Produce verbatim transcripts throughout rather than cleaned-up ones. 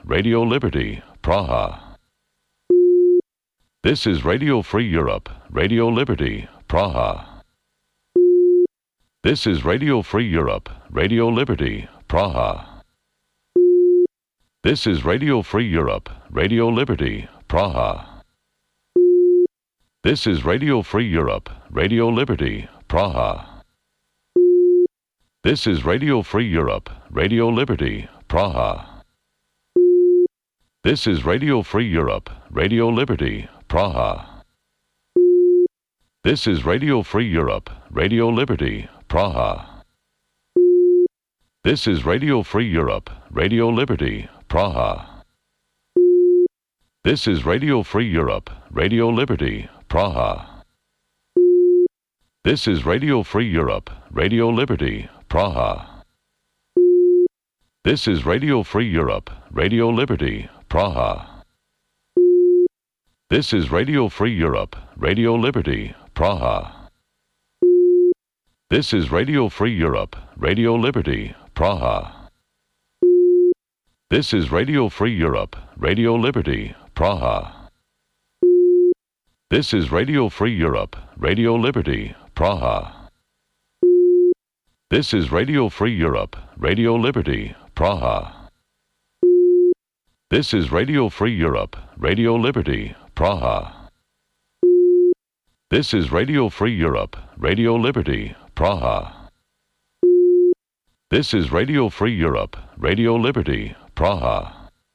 Radio Liberty, Praha. This is Radio Free Europe, Radio Liberty, Praha. This is Radio Free Europe, Radio Liberty, Praha. This is Radio Free Europe, Radio Liberty, Praha. This is Radio Free Europe, Radio Liberty, Praha. This is Radio Free Europe, Radio Liberty, Praha. This is Radio Free Europe, Radio Liberty, Praha. This is Radio Free Europe, Radio Liberty, Praha. This is Radio Free Europe, Radio Liberty, Praha. This is Radio Free Europe, Radio Liberty, Praha. This is Radio Free Europe, Radio Liberty, Praha. This is Radio Free Europe, Radio Liberty, Praha. This is Radio Free Europe, Radio Liberty, Praha. This is Radio Free Europe, Radio Liberty, Praha. This is Radio Free Europe, Radio Liberty, Praha. This is Radio Free Europe, Radio Liberty, Praha. This is Radio Free Europe, Radio Liberty, Praha. This is Radio Free Europe, Radio Liberty, Praha. This is Radio Free Europe, Radio Liberty, Praha. This is Radio Free Europe, Radio Liberty, Praha.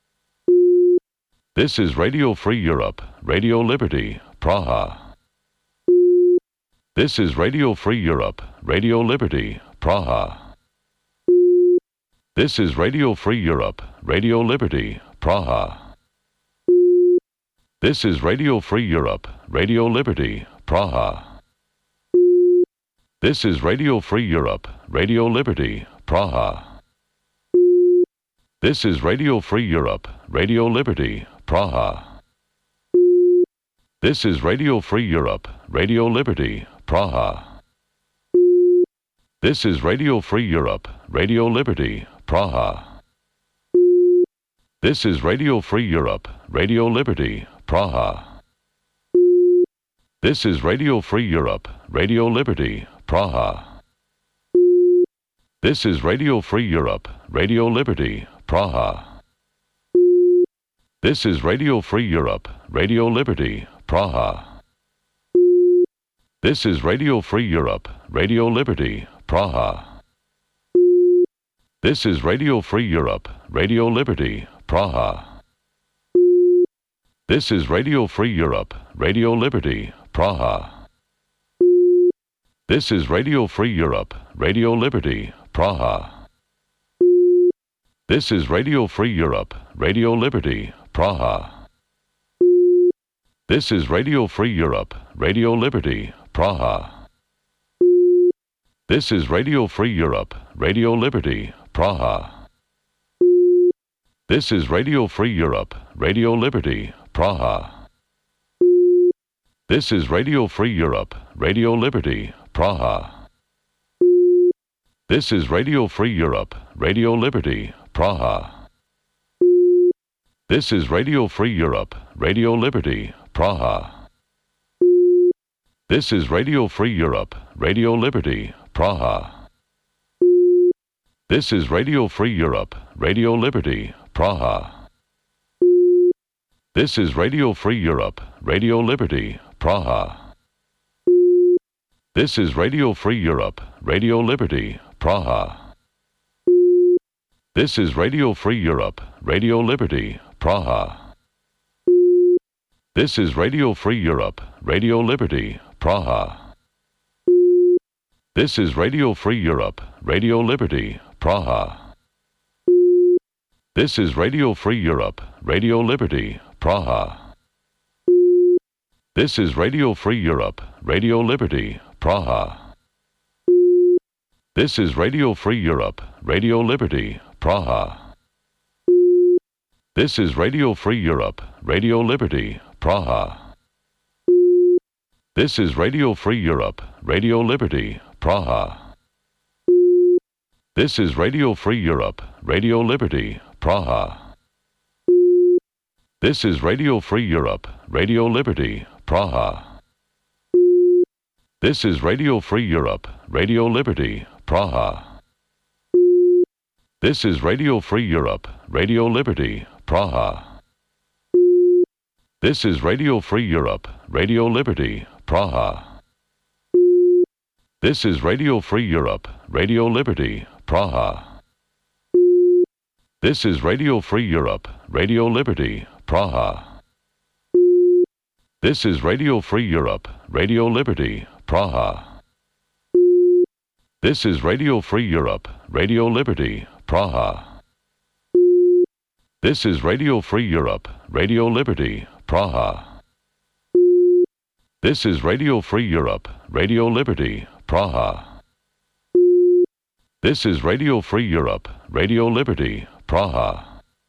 This is Radio Free Europe, Radio Liberty, Praha. This is Radio Free Europe, Radio Liberty, Praha. This is Radio Free Europe, Radio Liberty, Praha. This is Radio Free Europe, Radio Liberty, Praha. This is Radio Free Europe, Radio Liberty, Praha. This is Radio Free Europe, Radio Liberty, Praha. This is Radio Free Europe, Radio Liberty, Praha. This is Radio Free Europe, Radio Liberty, Praha. This is Radio Free Europe, Radio Liberty, Praha. This is Radio Free Europe, Radio Liberty, Praha. This is Radio Free Europe, Radio Liberty, Praha. This is Radio Free Europe, Radio Liberty, Praha. This is Radio Free Europe, Radio Liberty, Praha. This is Radio Free Europe, Radio Liberty, Praha. This is Radio Free Europe, Radio Liberty, Praha. This is Radio Free Europe, Radio Liberty, Praha. This is Radio Free Europe, Radio Liberty, Praha. This is Radio Free Europe, Radio Liberty, Praha. This is Radio Free Europe, Radio Liberty, Praha. This is Radio Free Europe, Radio Liberty, Praha. This is Radio Free Europe, Radio Liberty, Praha. This is Radio Free Europe, Radio Liberty, Praha. This is Radio Free Europe, Radio Liberty, Praha. This is Radio Free Europe, Radio Liberty, Praha. This is Radio Free Europe, Radio Liberty, Praha. This is Radio Free Europe, Radio Liberty, Praha. This is Radio Free Europe, Radio Liberty, Praha. This is Radio Free Europe, Radio Liberty, Praha. This is Radio Free Europe, Radio Liberty, Praha. This is Radio Free Europe, Radio Liberty, Praha. This is Radio Free Europe, Radio Liberty, Praha. This is Radio Free Europe, Radio Liberty, Praha. This is Radio Free Europe, Radio Liberty, Praha. This is Radio Free Europe, Radio Liberty, Praha. This is Radio Free Europe, Radio Liberty, Praha. This is Radio Free Europe, Radio Liberty, Praha. This is Radio Free Europe, Radio Liberty, Praha. This is Radio Free Europe, Radio Liberty, Praha. This is Radio Free Europe, Radio Liberty, Praha. This is Radio Free Europe, Radio Liberty, Praha. This is Radio Free Europe, Radio Liberty, Praha. This is Radio Free Europe, Radio Liberty, Praha. This is Radio Free Europe, Radio Liberty, Praha. This is Radio Free Europe, Radio Liberty, Praha. This is Radio Free Europe, Radio Liberty, Praha. This is Radio Free Europe, Radio Liberty, Praha. This is Radio Free Europe, Radio Liberty, Praha.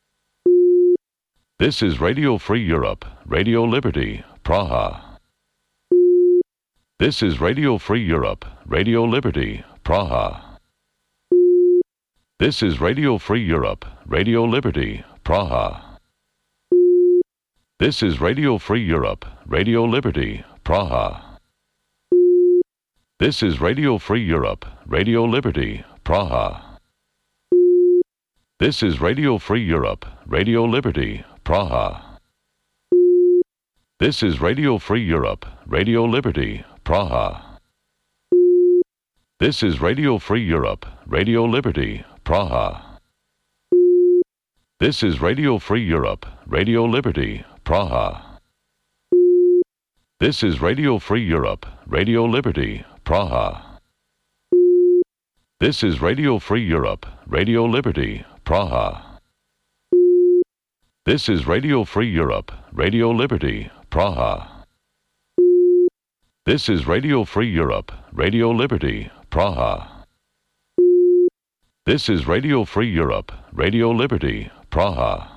This is Radio Free Europe, Radio Liberty, Praha. This is Radio Free Europe, Radio Liberty, Praha. This is Radio Free Europe, Radio Liberty, Praha. This is Radio Free Europe, Radio Liberty, Praha. This is Radio Free Europe, Radio Liberty, Praha. This is Radio Free Europe, Radio Liberty, Praha. This is Radio Free Europe, Radio Liberty, Praha. This is Radio Free Europe, Radio Liberty, Praha. This is Radio Free Europe, Radio Liberty, Praha. This is Radio Free Europe, Radio Liberty, Praha. This is Radio Free Europe, Radio Liberty, Praha. This is Radio Free Europe, Radio Liberty, Praha. This is Radio Free Europe, Radio Liberty, Praha. This is Radio Free Europe, Radio Liberty, Praha.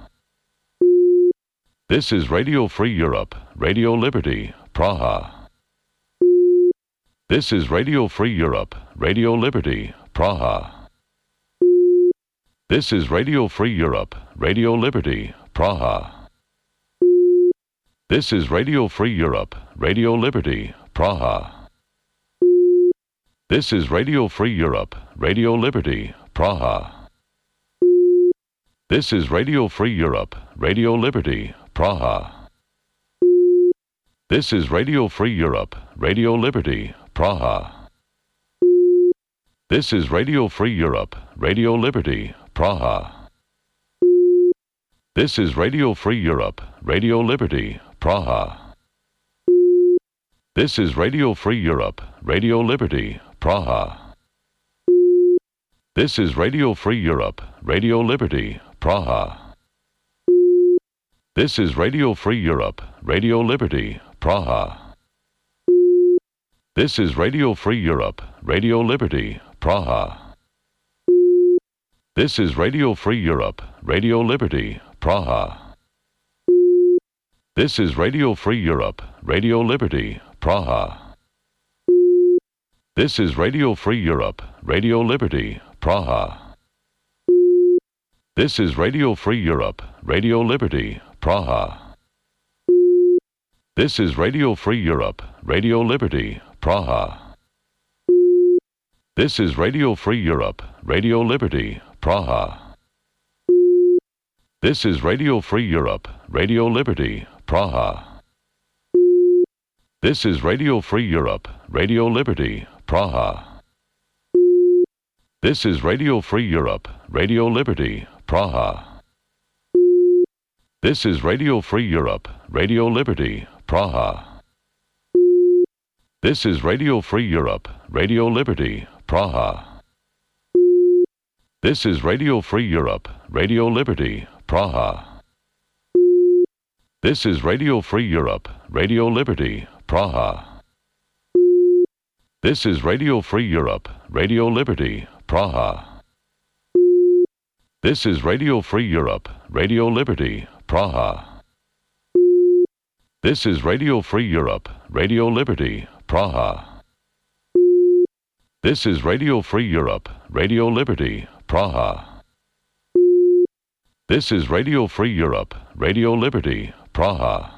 This is Radio Free Europe, Radio Liberty, Praha. This is Radio Free Europe, Radio Liberty, Praha. This is Radio Free Europe, Radio Liberty, Praha. This is Radio Free Europe, Radio Liberty, Praha. This is Radio Free Europe, Radio Liberty, Praha. This is Radio Free Europe, Radio Liberty, Praha. This is Radio Free Europe, Radio Liberty, Praha. This is Radio Free Europe, Radio Liberty, Praha. This is Radio Free Europe, Radio Liberty, Praha. This is Radio Free Europe, Radio Liberty, Praha. This is Radio Free Europe, Radio Liberty, Praha. This is Radio Free Europe, Radio Liberty, Praha. This is Radio Free Europe, Radio Liberty, Praha. This is Radio Free Europe, Radio Liberty, Praha. This is Radio Free Europe, Radio Liberty, Praha. This is Radio Free Europe, Radio Liberty, Praha. This is Radio Free Europe, Radio Liberty, Praha. This is Radio Free Europe, Radio Liberty, Praha. This is Radio Free Europe, Radio Liberty, Praha. This is Radio Free Europe, Radio Liberty, Praha. This is Radio Free Europe, Radio Liberty, Praha. This is Radio Free Europe, Radio Liberty, Praha. This is Radio Free Europe, Radio Liberty, Praha. This is Radio Free Europe, Radio Liberty, Praha. This is Radio Free Europe, Radio Liberty, Praha. This is Radio Free Europe, Radio Liberty, Praha. This is Radio Free Europe, Radio Liberty, Praha. This is Radio Free Europe, Radio Liberty, Praha. This is Radio Free Europe, Radio Liberty, Praha. This is Radio Free Europe, Radio Liberty, Praha. This is Radio Free Europe, Radio Liberty, Praha.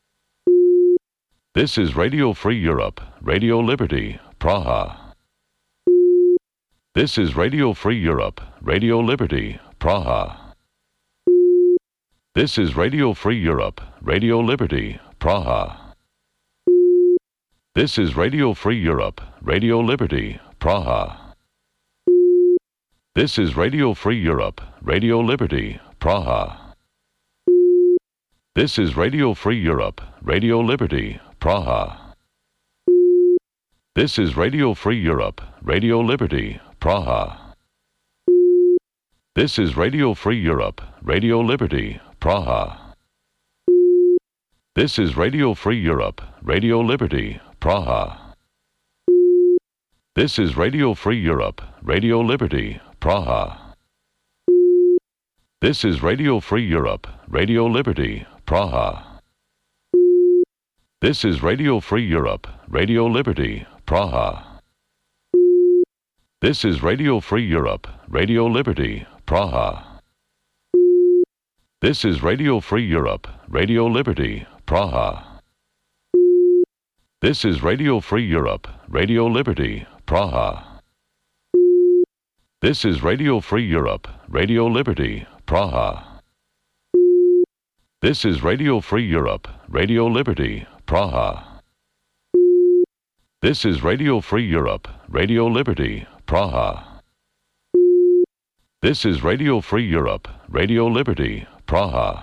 This is Radio Free Europe, Radio Liberty, Praha. This is Radio Free Europe, Radio Liberty, Praha. This is Radio Free Europe, Radio Liberty, Praha. This is Radio Free Europe, Radio Liberty, Praha. This is Radio Free Europe, Radio Liberty, Praha. This is Radio Free Europe, Radio Liberty, Praha. This is Radio Free Europe, Radio Liberty, Praha. This is Radio Free Europe, Radio Liberty, Praha. This is Radio Free Europe, Radio Liberty, Praha. This is Radio Free Europe, Radio Liberty, Praha. This is Radio Free Europe, Radio Liberty, Praha. This is Radio Free Europe, Radio Liberty, Praha. This is Radio Free Europe, Radio Liberty, Praha. This is Radio Free Europe, Radio Liberty, Praha. This is Radio Free Europe, Radio Liberty, Praha. This is Radio Free Europe, Radio Liberty, Praha. This is Radio Free Europe, Radio Liberty, Praha. This is Radio Free Europe, Radio Liberty, Praha. This is Radio Free Europe, Radio Liberty, Praha.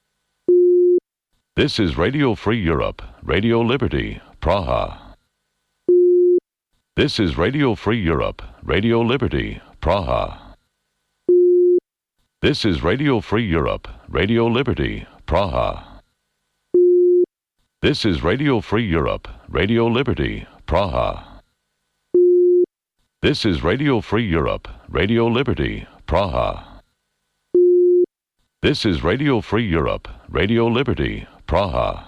This is Radio Free Europe, Radio Liberty, Praha. This is Radio Free Europe, Radio Liberty, Praha. This is Radio Free Europe, Radio Liberty, Praha. This is Radio Free Europe, Radio Liberty, Praha. This is Radio Free Europe, Radio Liberty, Praha. This is Radio Free Europe, Radio Liberty, Praha.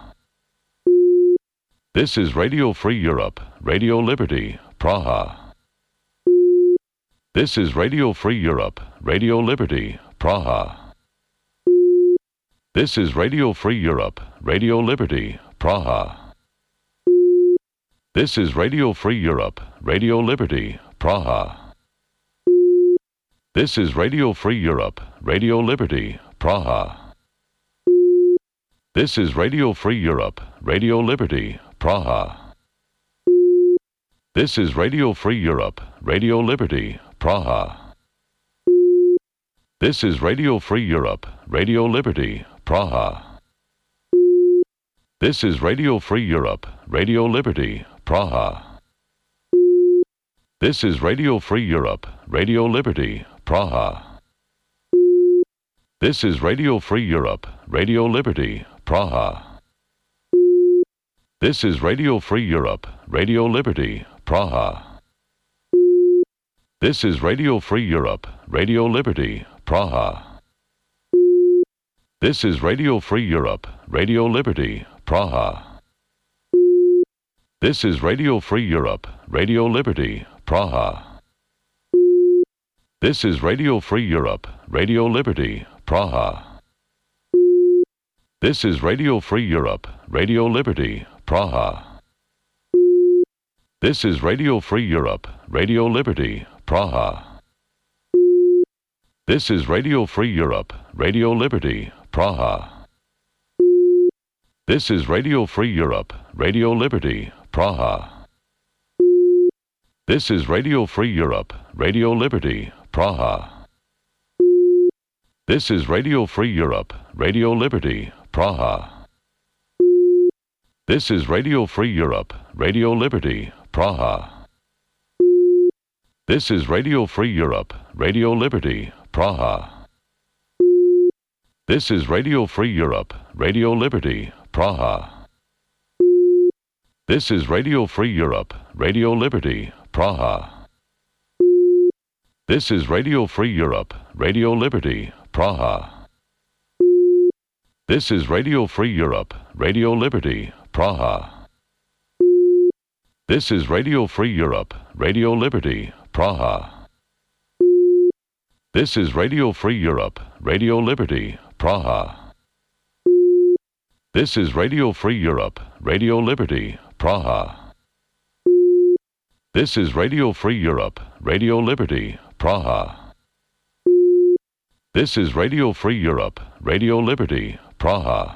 This is Radio Free Europe, Radio Liberty, Praha. This is Radio Free Europe, Radio Liberty, Praha. This is Radio Free Europe, Radio Liberty, Praha. This is Radio Free Europe, Radio Liberty, Praha. This is Radio Free Europe, Radio Liberty, Praha. This is Radio Free Europe, Radio Liberty, Praha. This is Radio Free Europe, Radio Liberty, Praha. This is Radio Free Europe, Radio Liberty, Praha. This is Radio Free Europe, Radio Liberty, Praha. This is Radio Free Europe, Radio Liberty, Praha. This is Radio Free Europe, Radio Liberty, Praha. This is Radio Free Europe, Radio Liberty, Praha. This is Radio Free Europe, Radio Liberty, Praha. This is Radio Free Europe, Radio Liberty, Praha. This is Radio Free Europe, Radio Liberty, Praha. This is Radio Free Europe, Radio Liberty, Praha. This is Radio Free Europe, Radio Liberty, Praha. This is Radio Free Europe, Radio Liberty, Praha. This is Radio Free Europe, Radio Liberty, Praha. This is Radio Free Europe, Radio Liberty, Praha. This is Radio Free Europe, Radio Liberty, Praha. This is Radio Free Europe, Radio Liberty, Praha. This is Radio Free Europe, Radio Liberty, Praha. This is Radio Free Europe, Radio Liberty, Praha. This is Radio Free Europe, Radio Liberty, Praha. This is Radio Free Europe, Radio Liberty, Praha. This is Radio Free Europe, Radio Liberty, Praha. This is Radio Free Europe, Radio Liberty, Praha. This is Radio Free Europe, Radio Liberty, Praha. This is Radio Free Europe, Radio Liberty, Praha. This is Radio Free Europe, Radio Liberty, Praha. This is Radio Free Europe, Radio Liberty, Praha. This is Radio Free Europe, Radio Liberty, Praha.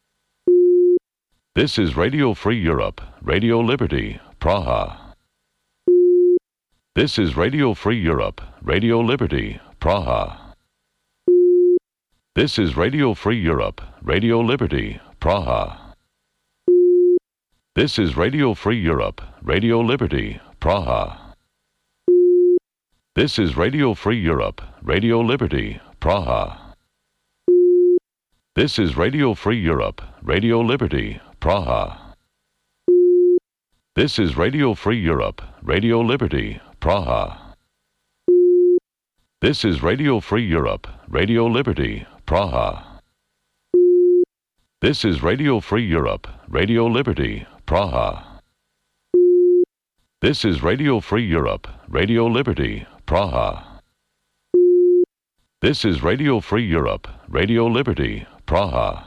This is Radio Free Europe, Radio Liberty, Praha. This is Radio Free Europe, Radio Liberty, Praha. This is Radio Free Europe, Radio Liberty, Praha. This is Radio Free Europe, Radio Liberty, Praha. This is Radio Free Europe, Radio Liberty, Praha. This is Radio Free Europe, Radio Liberty, Praha. This is Radio Free Europe, Radio Liberty, Praha. This is Radio Free Europe, Radio Liberty, Praha. This is Radio Free Europe, Radio Liberty, Praha. This is Radio Free Europe, Radio Liberty, Praha. This is Radio Free Europe, Radio Liberty, Praha.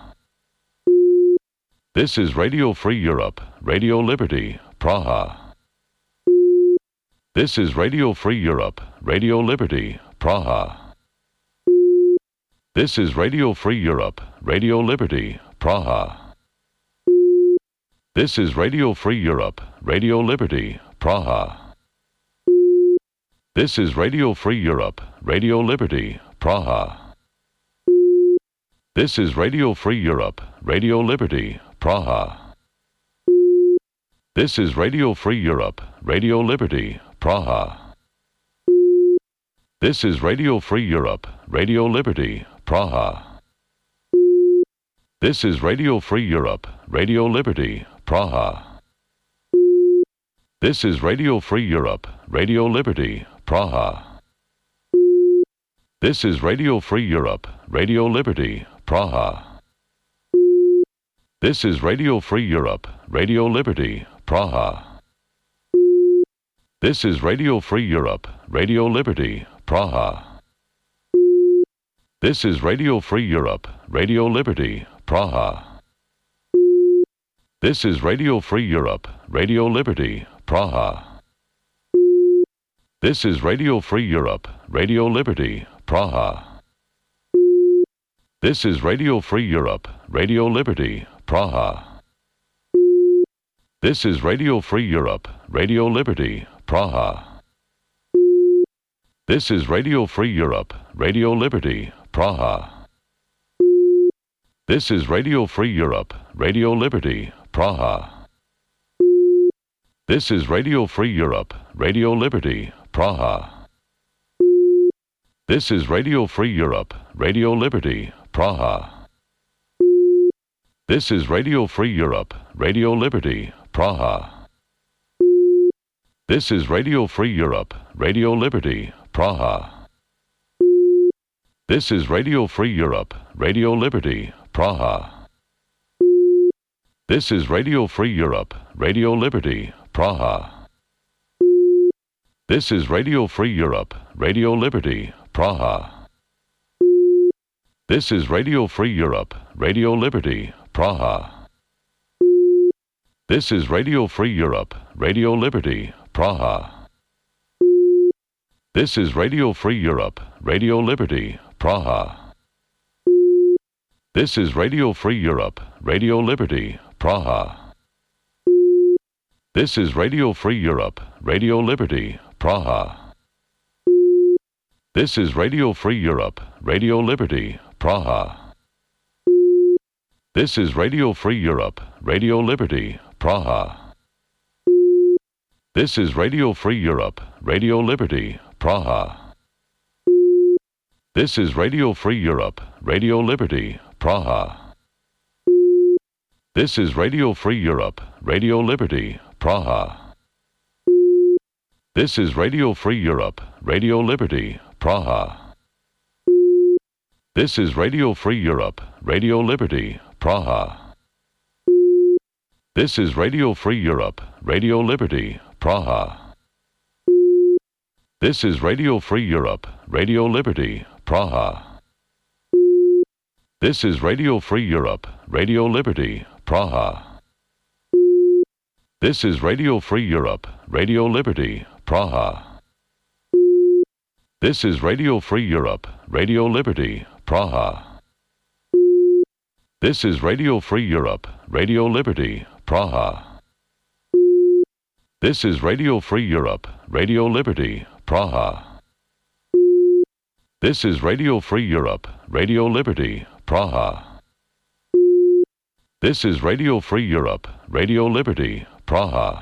This is Radio Free Europe, Radio Liberty, Praha. This is Radio Free Europe, Radio Liberty, Praha. This is Radio Free Europe, Radio Liberty, Praha. This is Radio Free Europe, Radio Liberty, Praha. This is Radio Free Europe, Radio Liberty, Praha. This is Radio Free Europe, Radio Liberty, Praha. This is Radio Free Europe, Radio Liberty, Praha. This is Radio Free Europe, Radio Liberty, Praha. This is Radio Free Europe, Radio Liberty, Praha. This is Radio Free Europe, Radio Liberty, Praha. This is Radio Free Europe, Radio Liberty, Praha. This is Radio Free Europe, Radio Liberty, Praha. This is Radio Free Europe, Radio Liberty, Praha. This is Radio Free Europe, Radio Liberty, Praha. This is Radio Free Europe, Radio Liberty, Praha. This is Radio Free Europe, Radio Liberty, Praha. This is Radio Free Europe, Radio Liberty, Praha. This is Radio Free Europe, Radio Liberty, Praha. This is Radio Free Europe, Radio Liberty, Praha. This is Radio Free Europe, Radio Liberty, Praha. This is Radio Free Europe, Radio Liberty, Praha. This is Radio Free Europe, Radio Liberty, Praha. This is Radio Free Europe, Radio Liberty, Praha. This is Radio Free Europe, Radio Liberty, Praha. This is Radio Free Europe, Radio Liberty, Praha. This is Radio Free Europe, Radio Liberty, Praha. This is Radio Free Europe, Radio Liberty, Praha. This is Radio Free Europe, Radio Liberty, Praha. This is Radio Free Europe, Radio Liberty, Praha. This is Radio Free Europe, Radio Liberty, Praha. This is Radio Free Europe, Radio Liberty, Praha. This is Radio Free Europe, Radio Liberty, Praha. This is Radio Free Europe, Radio Liberty, Praha. This is Radio Free Europe, Radio Liberty, Praha. This is Radio Free Europe, Radio Liberty, Praha. This is Radio Free Europe, Radio Liberty, Praha. This is Radio Free Europe, Radio Liberty, Praha. This is Radio Free Europe, Radio Liberty, Praha. This is Radio Free Europe, Radio Liberty, Praha. This is Radio Free Europe, Radio Liberty, Praha. This is Radio Free Europe, Radio Liberty, Praha. This is Radio Free Europe, Radio Liberty, Praha. This is Radio Free Europe, Radio Liberty, Praha. This is Radio Free Europe, Radio Liberty, Praha. This is Radio Free Europe, Radio Liberty, Praha. This is Radio Free Europe, Radio Liberty, Praha. This is Radio Free Europe, Radio Liberty, Praha. This is Radio Free Europe, Radio Liberty, Praha.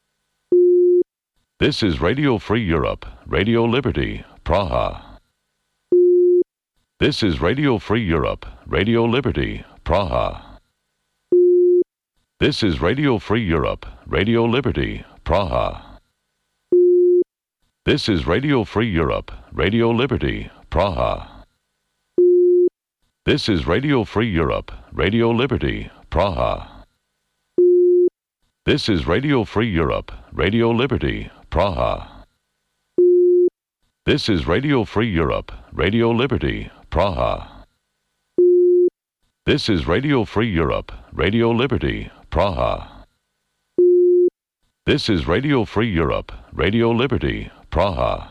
This is Radio Free Europe, Radio Liberty, Praha. This is Radio Free Europe, Radio Liberty, Praha. This is Radio Free Europe, Radio Liberty, Praha. This is Radio Free Europe, Radio Liberty, Praha. This is Radio Free Europe, Radio Liberty, Praha. This is Radio Free Europe, Radio Liberty, Praha. This is Radio Free Europe, Radio Liberty, Praha. This is Radio Free Europe, Radio Liberty, Praha. This is Radio Free Europe, Radio Liberty, Praha.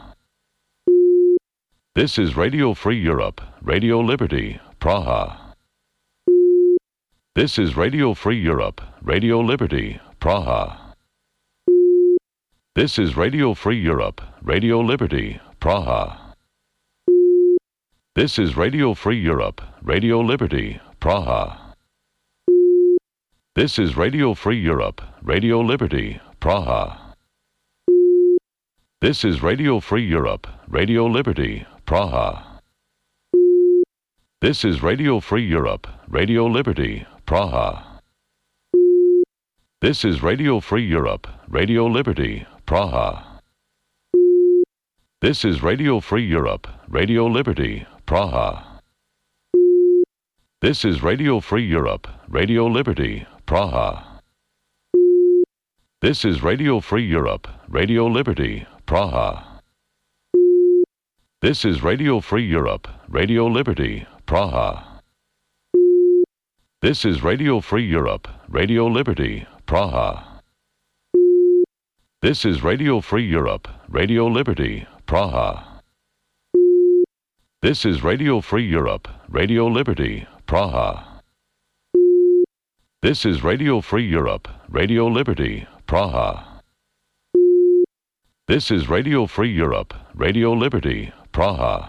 This is Radio Free Europe, Radio Liberty, Praha. This is Radio Free Europe, Radio Liberty, Praha. This is Radio Free Europe, Radio Liberty, Praha. This is Radio Free Europe, Radio Liberty, Praha. This is Radio Free Europe, Radio Liberty, Praha. This is Radio Free Europe, Radio Liberty, Praha. This is Radio Free Europe, Radio Liberty, Praha. This is Radio Free Europe, Radio Liberty, Praha. This is Radio Free Europe, Radio Liberty, Praha. This is Radio Free Europe, Radio Liberty, Praha. This is Radio Free Europe, Radio Liberty, Praha. This is Radio Free Europe, Radio Liberty, Praha. This is Radio Free Europe, Radio Liberty, Praha. This is Radio Free Europe, Radio Liberty, Praha. This is Radio Free Europe, Radio Liberty, Praha. This is Radio Free Europe, Radio Liberty, Praha. This is Radio Free Europe, Radio Liberty, Praha.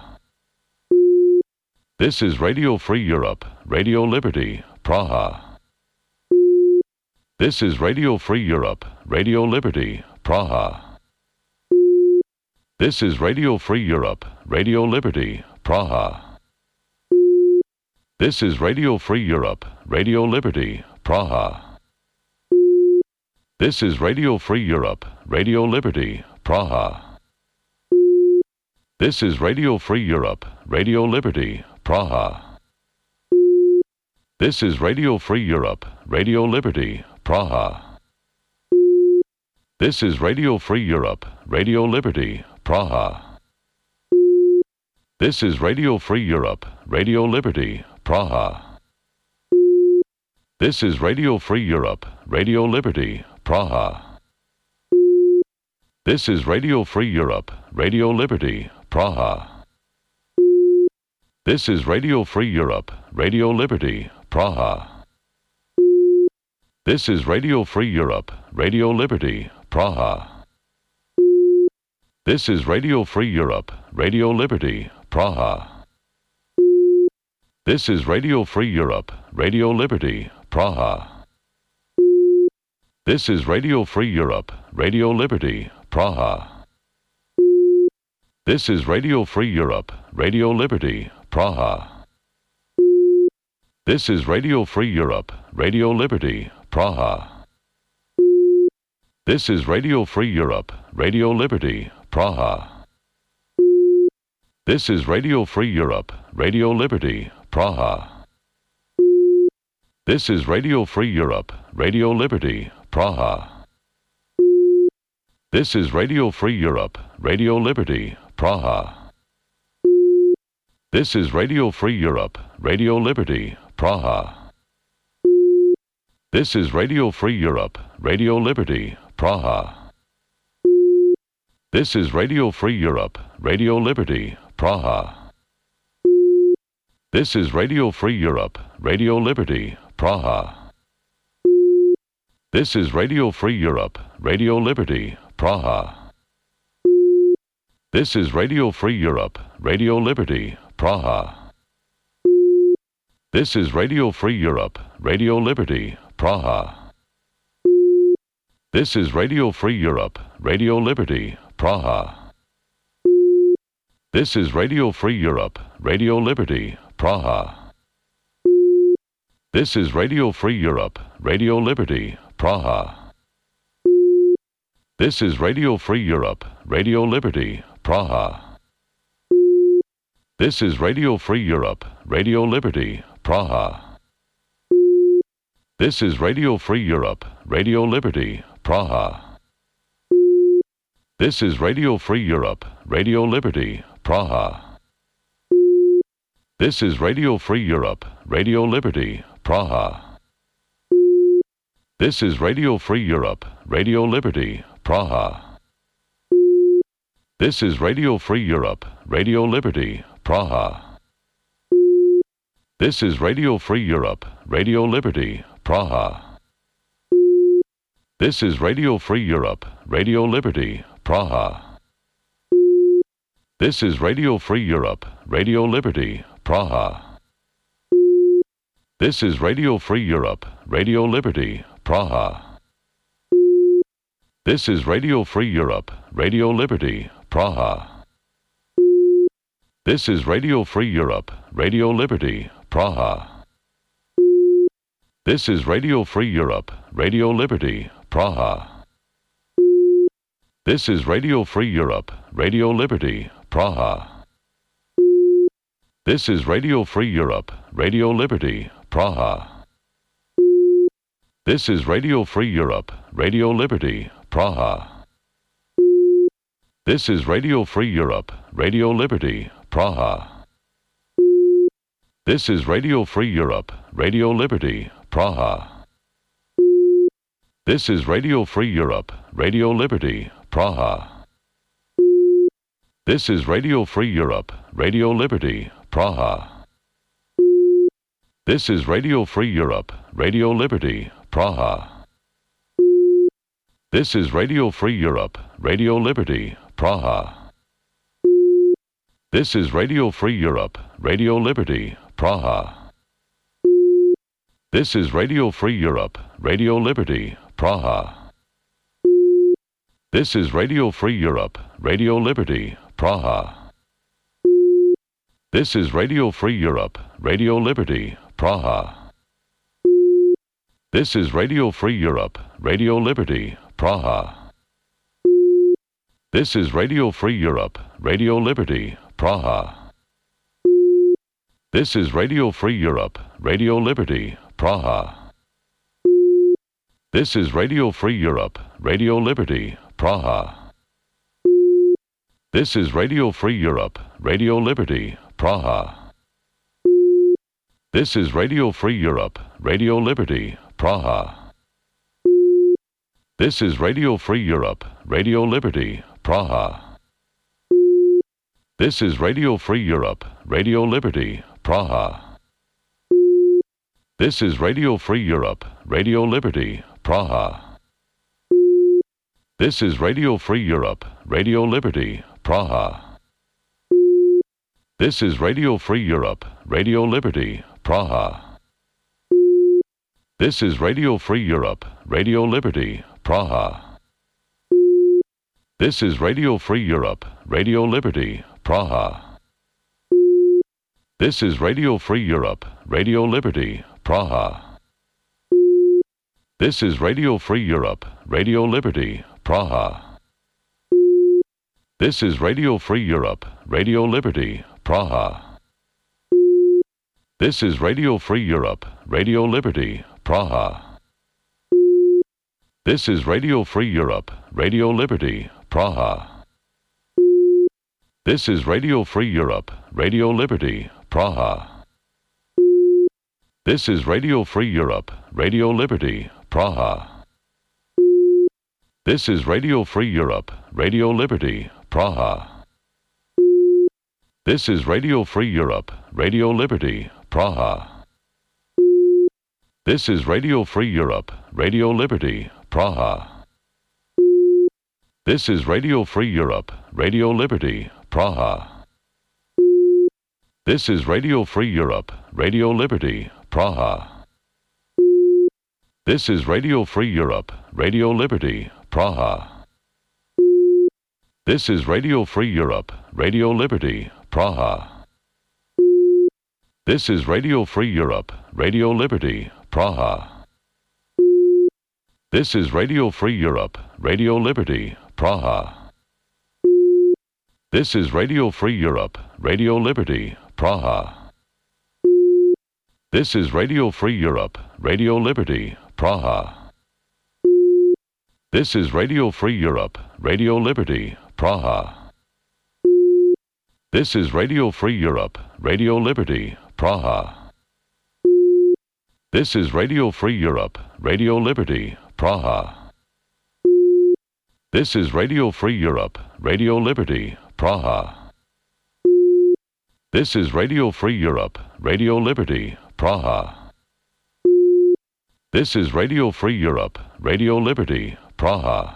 This is Radio Free Europe, Radio Liberty, Praha. This is Radio Free Europe, Radio Liberty, Praha. This is Radio Free Europe, Radio Liberty, Praha. This is Radio Free Europe, Radio Liberty, Praha. This is Radio Free Europe, Radio Liberty, Praha. This is Radio Free Europe, Radio Liberty, Praha. This is Radio Free Europe, Radio Liberty, Praha. This is Radio Free Europe, Radio Liberty, Praha. This is Radio Free Europe, Radio Liberty, Praha. This is Radio Free Europe, Radio Liberty, Praha. This is Radio Free Europe, Radio Liberty, Praha. This is Radio Free Europe, Radio Liberty, Praha. This is Radio Free Europe, Radio Liberty, Praha. This is Radio Free Europe, Radio Liberty, Praha. This is Radio Free Europe, Radio Liberty, Praha. This is Radio Free Europe, Radio Liberty, Praha. This is Radio Free Europe, Radio Liberty, Praha. This is Radio Free Europe, Radio Liberty, Praha. This is Radio Free Europe, Radio Liberty, Praha. This is Radio Free Europe, Radio Liberty, Praha. This is Radio Free Europe, Radio Liberty, Praha. This is Radio Free Europe, Radio Liberty, Praha. This is Radio Free Europe, Radio Liberty, Praha. This is Radio Free Europe, Radio Liberty, Praha. This is Radio Free Europe, Radio Liberty, Praha. This is Radio Free Europe, Radio Liberty, Praha. This is Radio Free Europe, Radio Liberty, Praha. This is Radio Free Europe, Radio Liberty, Praha. This is Radio Free Europe, Radio Liberty, Praha. This is Radio Free Europe, Radio Liberty, Praha. This is Radio Free Europe, Radio Liberty, Praha. This is Radio Free Europe, Radio Liberty, Praha. This is Radio Free Europe, Radio Liberty, Praha. This is Radio Free Europe, Radio Liberty, Praha. This is Radio Free Europe, Radio Liberty, Praha. This is Radio Free Europe, Radio Liberty, Praha. This is Radio Free Europe, Radio Liberty, Praha. This is Radio Free Europe, Radio Liberty, Praha. This is Radio Free Europe, Radio Liberty, Praha. This is Radio Free Europe, Radio Liberty, Praha. This is Radio Free Europe, Radio Liberty, Praha. This is Radio Free Europe, Radio Liberty, Praha. This is Radio Free Europe, Radio Liberty, Praha. This is Radio Free Europe, Radio Liberty, Praha. This is Radio Free Europe, Radio Liberty, Praha. This is Radio Free Europe, Radio Liberty, Praha. This is Radio Free Europe, Radio Liberty, Praha. This is Radio Free Europe, Radio Liberty, Praha. This is Radio Free Europe, Radio Liberty, Praha. This is Radio Free Europe, Radio Liberty, Praha. This is Radio Free Europe, Radio Liberty, Praha. This is Radio Free Europe, Radio Liberty, Praha. This is Radio Free Europe, Radio Liberty, Praha. This is Radio Free Europe, Radio Liberty, Praha. This is Radio Free Europe, Radio Liberty, Praha. This is Radio Free Europe, Radio Liberty, Praha. This is Radio Free Europe, Radio Liberty, Praha. This is Radio Free Europe, Radio Liberty, Praha. This is Radio Free Europe, Radio Liberty, Praha. This is Radio Free Europe, Radio Liberty, Praha. This is Radio Free Europe, Radio Liberty, Praha. This is Radio Free Europe, Radio Liberty, Praha. This is Radio Free Europe, Radio Liberty, Praha. This is Radio Free Europe, Radio Liberty, Praha. This is Radio Free Europe, Radio Liberty, Praha. This is Radio Free Europe, Radio Liberty, Praha. This is Radio Free Europe, Radio Liberty, Praha. This is Radio Free Europe, Radio Liberty, Praha. This is Radio Free Europe, Radio Liberty, Praha. This is Radio Free Europe, Radio Liberty, Praha. This is Radio Free Europe, Radio Liberty, Praha. This is Radio Free Europe, Radio Liberty, Praha. This is Radio Free Europe, Radio Liberty, Praha. This is Radio Free Europe, Radio Liberty, Praha. This is Radio Free Europe, Radio Liberty, Praha. This is Radio Free Europe, Radio Liberty, Praha. This is Radio Free Europe, Radio Liberty, Praha. This is Radio Free Europe, Radio Liberty, Praha. This is Radio Free Europe, Radio Liberty, Praha. This is Radio Free Europe, Radio Liberty, Praha. This is Radio Free Europe, Radio Liberty, Praha. This is Radio Free Europe, Radio Liberty, Praha. This is Radio Free Europe, Radio Liberty, Praha. This is Radio Free Europe, Radio Liberty, Praha. This is Radio Free Europe, Radio Liberty, Praha. This is Radio Free Europe, Radio Liberty, Praha. This is Radio Free Europe, Radio Liberty, Praha. This is Radio Free Europe, Radio Liberty, Praha. This is Radio Free Europe, Radio Liberty, Praha. This is Radio Free Europe, Radio Liberty, Praha. This is Radio Free Europe, Radio Liberty, Praha. This is Radio Free Europe, Radio Liberty, Praha. This is Radio Free Europe, Radio Liberty, Praha. This is Radio Free Europe, Radio Liberty, Praha. This is Radio Free Europe, Radio Liberty, Praha. This is Radio Free Europe, Radio Liberty, Praha.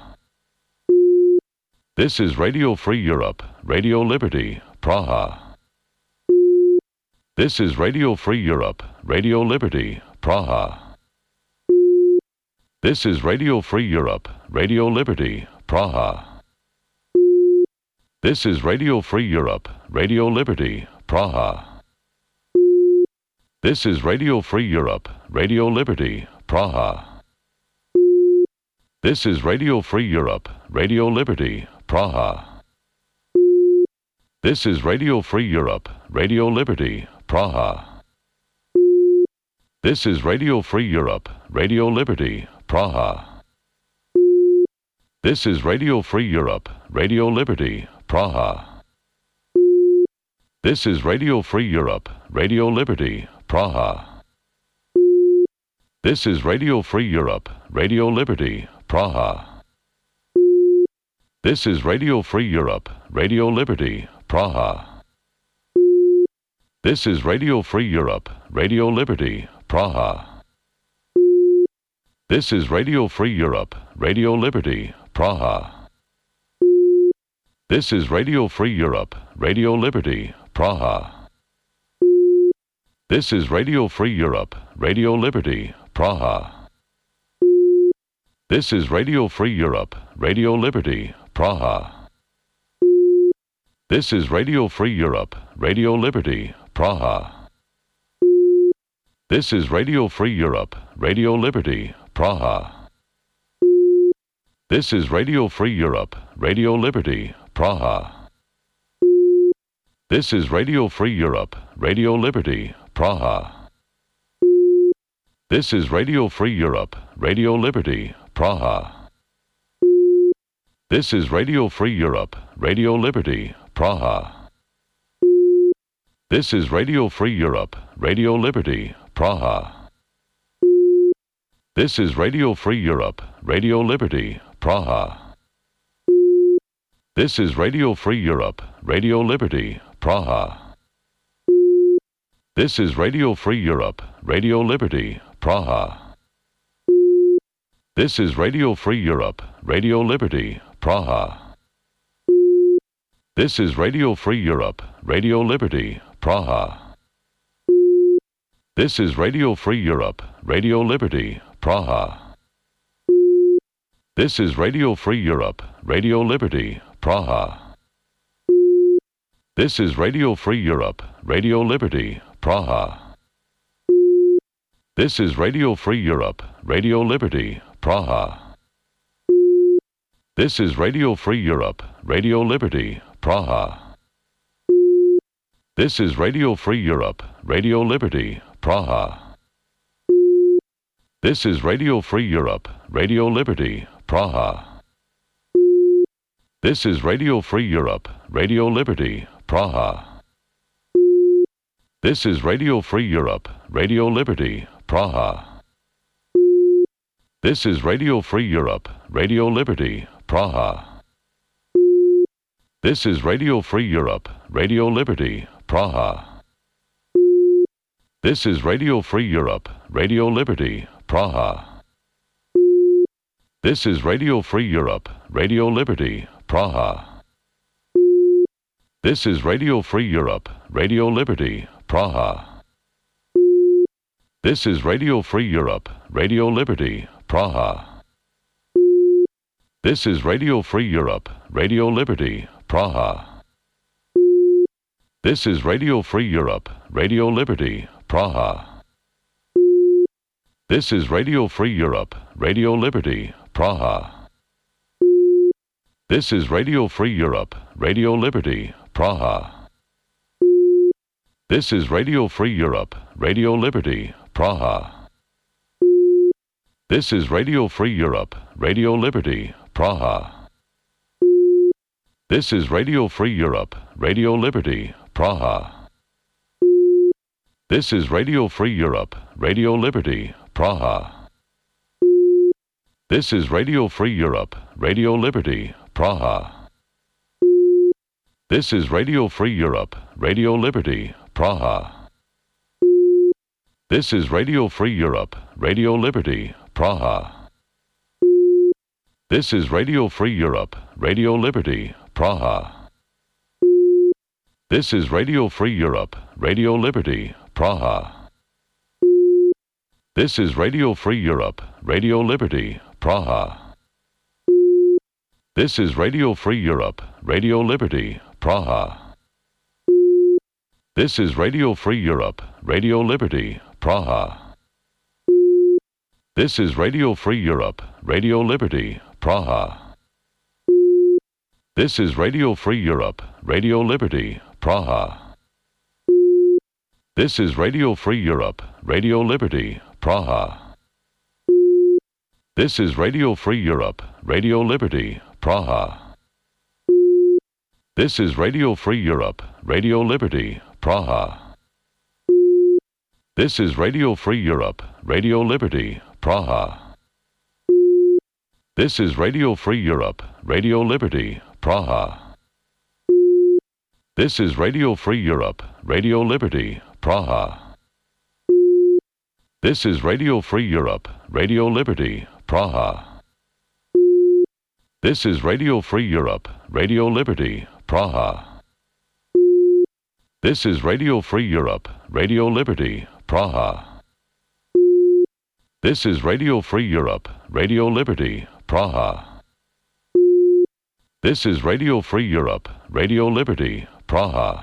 This is Radio Free Europe, Radio Liberty, Praha. This is Radio Free Europe, Radio Liberty, Praha. This is Radio Free Europe, Radio Liberty, Praha. This is Radio Free Europe, Radio Liberty, Praha. This is Radio Free Europe, Radio Liberty, Praha. This is Radio Free Europe, Radio Liberty, Praha. This is Radio Free Europe, Radio Liberty, Praha. This is Radio Free Europe, Radio Liberty, Praha. This is Radio Free Europe, Radio Liberty, Praha. This is Radio Free Europe, Radio Liberty, Praha. This is Radio Free Europe, Radio Liberty, Praha. This is Radio Free Europe, Radio Liberty, Praha. This is Radio Free Europe, Radio Liberty, Praha. This is Radio Free Europe, Radio Liberty, Praha. This is Radio Free Europe, Radio Liberty, Praha. This is Radio Free Europe, Radio Liberty, Praha. This is Radio Free Europe, Radio Liberty, Praha. This is Radio Free Europe, Radio Liberty, Praha. This is Radio Free Europe, Radio Liberty, Praha. This is Radio Free Europe, Radio Liberty, Praha. This is Radio Free Europe, Radio Liberty, Praha. This is Radio Free Europe, Radio Liberty, Praha. This is Radio Free Europe, Radio Liberty, Praha. This is Radio Free Europe, Radio Liberty, Praha. This is Radio Free Europe, Radio Liberty, Praha. This is Radio Free Europe, Radio Liberty, Praha. This is Radio Free Europe, Radio Liberty, Praha. This is Radio Free Europe, Radio Liberty, Praha. This is Radio Free Europe, Radio Liberty, Praha. This is Radio Free Europe, Radio Liberty, Praha. This is Radio Free Europe, Radio Liberty, Praha. This is Radio Free Europe, Radio Liberty, Praha. This is Radio Free Europe, Radio Liberty, Praha. This is Radio Free Europe, Radio Liberty, Praha. This is Radio Free Europe, Radio Liberty, Praha. This is Radio Free Europe, Radio Liberty, Praha. This is Radio Free Europe, Radio Liberty, Praha. This is Radio Free Europe, Radio Liberty, Praha. This is Radio Free Europe, Radio Liberty, Praha. This is Radio Free Europe, Radio Liberty, Praha. This is Radio Free Europe, Radio Liberty, Praha. This is Radio Free Europe, Radio Liberty, Praha. This is Radio Free Europe, Radio Liberty, Praha. This is Radio Free Europe, Radio Liberty, Praha. This is Radio Free Europe, Radio Liberty, Praha. This is Radio Free Europe, Radio Liberty, Praha. This is Radio Free Europe, Radio Liberty, Praha. This is Radio Free Europe, Radio Liberty, Praha. This is Radio Free Europe, Radio Liberty, Praha. This is Radio Free Europe, Radio Liberty, Praha. This is Radio Free Europe, Radio Liberty, Praha. This is Radio Free Europe, Radio Liberty, Praha. This is Radio Free Europe, Radio Liberty, Praha. This is Radio Free Europe, Radio Liberty, Praha. This is Radio Free Europe, Radio Liberty, Praha. This is Radio Free Europe, Radio Liberty, Praha. This is Radio Free Europe, Radio Liberty, Praha. This is Radio Free Europe, Radio Liberty, Praha. This is Radio Free Europe, Radio Liberty, Praha. This is Radio Free Europe, Radio Liberty, Praha. This is Radio Free Europe, Radio Liberty, Praha. This is Radio Free Europe, Radio Liberty, Praha. This is Radio Free Europe, Radio Liberty, Praha. This is Radio Free Europe, Radio Liberty, Praha. This is Radio Free Europe, Radio Liberty, Praha. This is Radio Free Europe, Radio Liberty, Praha. This is Radio Free Europe, Radio Liberty, Praha. This is Radio Free Europe, Radio Liberty, Praha. This is Radio Free Europe, Radio Liberty, Praha. This is Radio Free Europe, Radio Liberty, Praha. This is Radio Free Europe, Radio Liberty, Praha. This is Radio Free Europe, Radio Liberty, Praha. This is Radio Free Europe, Radio Liberty, Praha.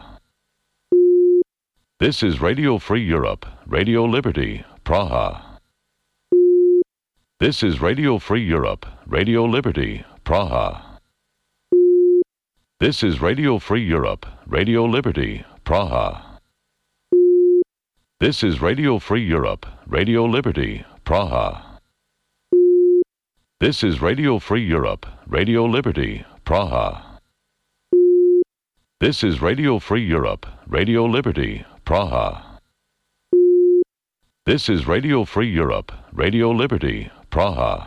This is Radio Free Europe, Radio Liberty, Praha. This is Radio Free Europe, Radio Liberty, Praha. This is Radio Free Europe, Radio Liberty, Praha. This is Radio Free Europe, Radio Liberty, Praha. This is Radio Free Europe, Radio Liberty, Praha. This is Radio Free Europe, Radio Liberty, Praha. This is Radio Free Europe, Radio Liberty, Praha.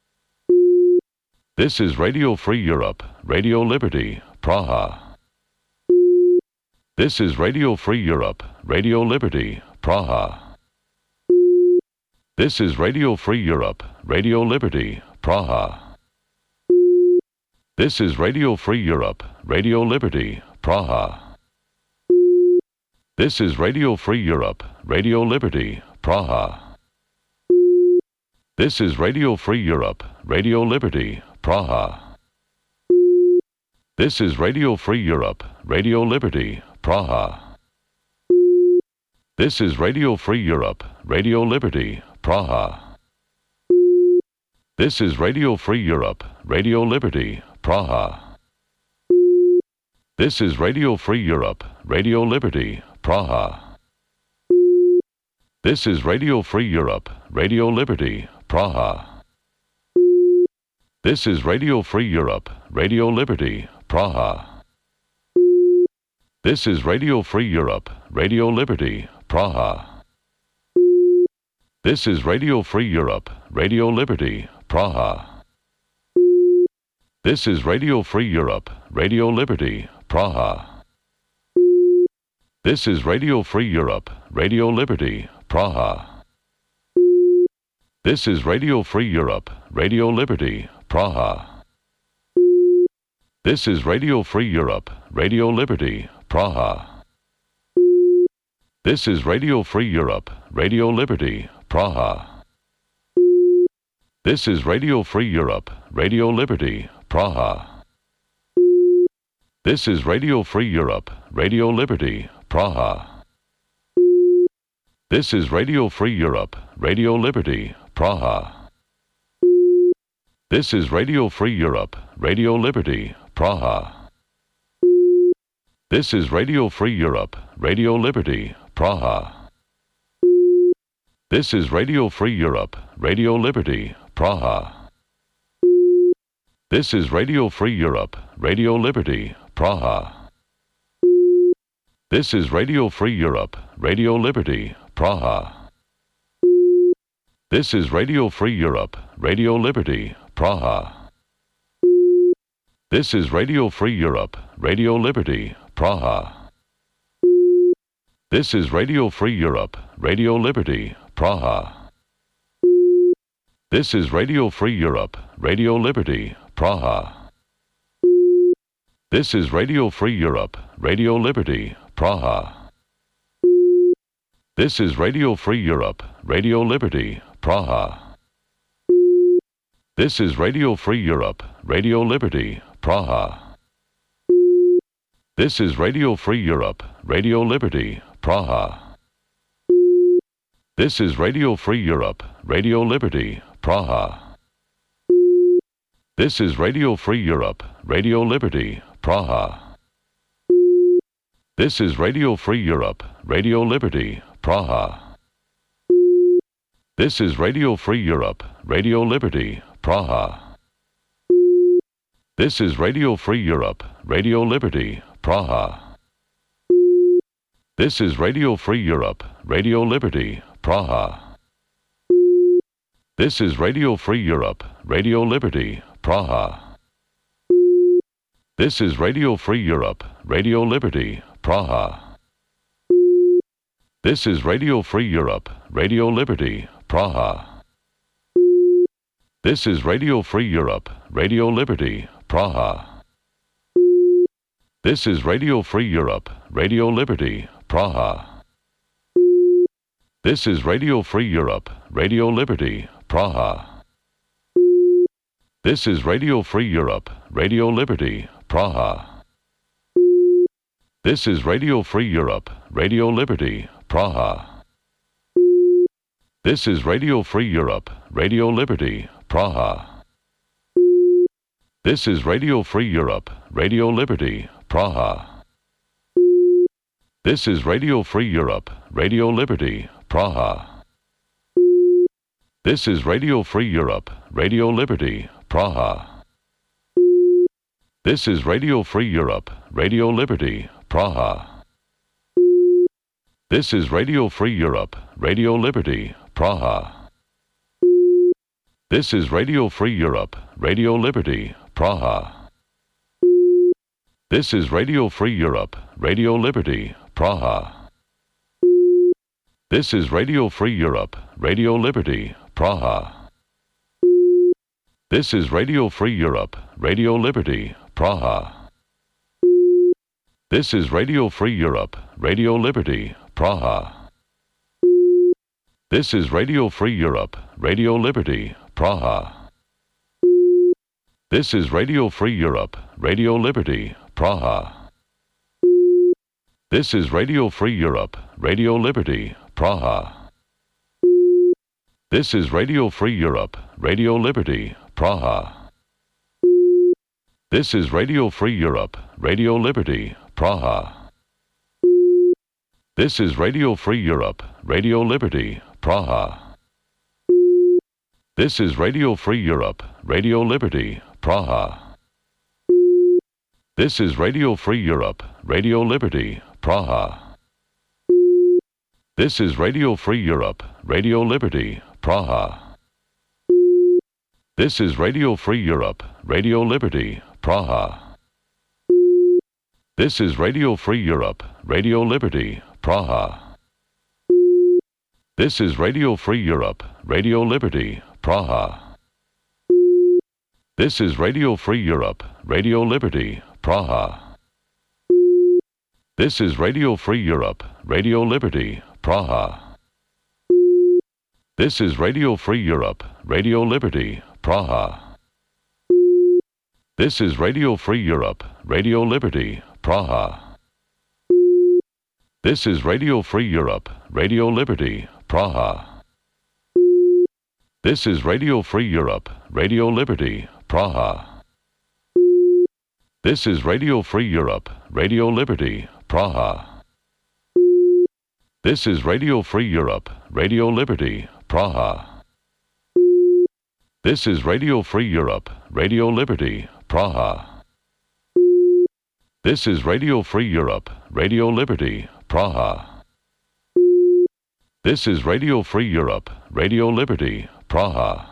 This is Radio Free Europe, Radio Liberty, Praha. This is Radio Free Europe, Radio Liberty, Praha. This is Radio Free Europe, Radio Liberty, Praha. This is Radio Free Europe, Radio Liberty, Praha. This is Radio Free Europe, Radio Liberty, Praha. This is Radio Free Europe, Radio Liberty, Praha. This is Radio Free Europe, Radio Liberty, Praha. This is Radio Free Europe, Radio Liberty, Praha. This is Radio Free Europe, Radio Liberty, Praha. This is Radio Free Europe, Radio Liberty, Praha. This is Radio Free Europe, Radio Liberty, Praha. This is Radio Free Europe, Radio Liberty, Praha. This is Radio Free Europe, Radio Liberty, Praha. This is Radio Free Europe, Radio Liberty, Praha. This is Radio Free Europe, Radio Liberty, Praha. This is Radio Free Europe, Radio Liberty, Praha. This is Radio Free Europe, Radio Liberty, Praha. This is Radio Free Europe, Radio Liberty, Praha. This is Radio Free Europe, Radio Liberty, Praha. This is Radio Free Europe, Radio Liberty, Praha. This is Radio Free Europe, Radio Liberty, Praha. This is Radio Free Europe, Radio Liberty, Praha. This is Radio Free Europe, Radio Liberty, Praha. This is Radio Free Europe, Radio Liberty, Praha. This is Radio Free Europe, Radio Liberty, Praha. This is Radio Free Europe, Radio Liberty, Praha. This is Radio Free Europe, Radio Liberty, Praha. This is Radio Free Europe, Radio Liberty, Praha. This is Radio Free Europe, Radio Liberty, Praha. This is Radio Free Europe, Radio Liberty, Praha. This is Radio Free Europe, Radio Liberty, Praha. This is Radio Free Europe, Radio Liberty, Praha. This is Radio Free Europe, Radio Liberty, Praha. This is Radio Free Europe, Radio Liberty, Praha. This is Radio Free Europe, Radio Liberty, Praha. This is Radio Free Europe, Radio Liberty, Praha. This is Radio Free Europe, Radio Liberty, Praha. This is Radio Free Europe, Radio Liberty, Praha. This is Radio Free Europe, Radio Liberty, Praha. This is Radio Free Europe, Radio Liberty, Praha. This is Radio Free Europe, Radio Liberty, Praha. This is Radio Free Europe, Radio Liberty, Praha. This is Radio Free Europe, Radio Liberty, Praha. This is Radio Free Europe, Radio Liberty, Praha. This is Radio Free Europe, Radio Liberty, Praha. This is Radio Free Europe, Radio Liberty, Praha. This is Radio Free Europe, Radio Liberty, Praha. This is Radio Free Europe, Radio Liberty, Praha. This is Radio Free Europe, Radio Liberty, Praha. This is Radio Free Europe, Radio Liberty, Praha. This is Radio Free Europe, Radio Liberty, Praha. This is Radio Free Europe, Radio Liberty, Praha. This is Radio Free Europe, Radio Liberty, Praha. This is Radio Free Europe, Radio Liberty, Praha. This is Radio Free Europe, Radio Liberty, Praha. This is Radio Free Europe, Radio Liberty, Praha. This is Radio Free Europe, Radio Liberty, Praha. This is Radio Free Europe, Radio Liberty, Praha. This is Radio Free Europe, Radio Liberty, Praha. This is Radio Free Europe, Radio Liberty, Praha. This is Radio Free Europe, Radio Liberty, Praha. This is Radio Free Europe, Radio Liberty, Praha. This is Radio Free Europe, Radio Liberty, Praha. This is Radio Free Europe, Radio Liberty, Praha. This is Radio Free Europe, Radio Liberty, Praha. This is Radio Free Europe, Radio Liberty, Praha. This is Radio Free Europe, Radio Liberty, Praha. This is Radio Free Europe, Radio Liberty, Praha. This is Radio Free Europe, Radio Liberty, Praha. This is Radio Free Europe, Radio Liberty, Praha. This is Radio Free Europe, Radio Liberty, Praha. This is Radio Free Europe, Radio Liberty, Praha. This is Radio Free Europe, Radio Liberty, Praha. This is Radio Free Europe, Radio Liberty, Praha. This is Radio Free Europe, Radio Liberty, Praha. This is Radio Free Europe, Radio Liberty, Praha. This is Radio Free Europe, Radio Liberty, Praha. This is Radio Free Europe, Radio Liberty, Praha. This is Radio Free Europe, Radio Liberty, Praha. This is Radio Free Europe, Radio Liberty, Praha. This is Radio Free Europe, Radio Liberty, Praha. This is Radio Free Europe, Radio Liberty, Praha. This is Radio Free Europe, Radio Liberty, Praha.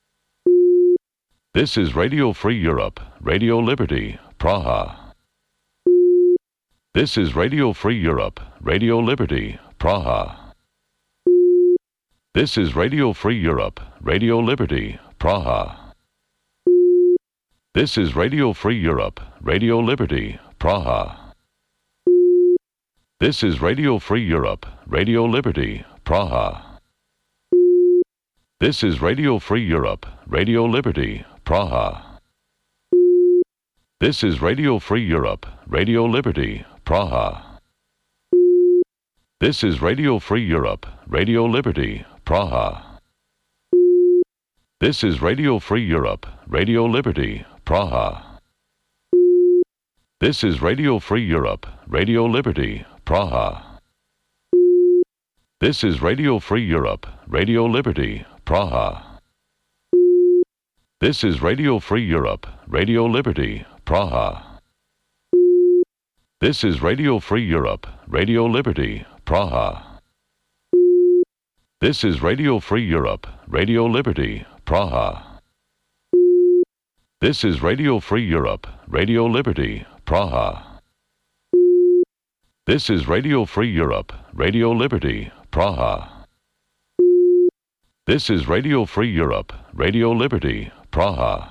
This is Radio Free Europe, Radio Liberty, Praha. This is Radio Free Europe, Radio Liberty, Praha. This is Radio Free Europe, Radio Liberty, Praha. This is Radio Free Europe, Radio Liberty, Praha. This is Radio Free Europe, Radio Liberty, Praha. This is Radio Free Europe, Radio Liberty, Praha. This is Radio Free Europe, Radio Liberty, Praha. This is Radio Free Europe, Radio Liberty, Praha. This is Radio Free Europe, Radio Liberty, Praha. This is Radio Free Europe, Radio Liberty, Praha. This is Radio Free Europe, Radio Liberty, Praha. This is Radio Free Europe, Radio Liberty, Praha. This is Radio Free Europe, Radio Liberty, Praha. This is Radio Free Europe, Radio Liberty, Praha. This is Radio Free Europe, Radio Liberty, Praha. This is Radio Free Europe, Radio Liberty, Praha. This is Radio Free Europe, Radio Liberty, Praha.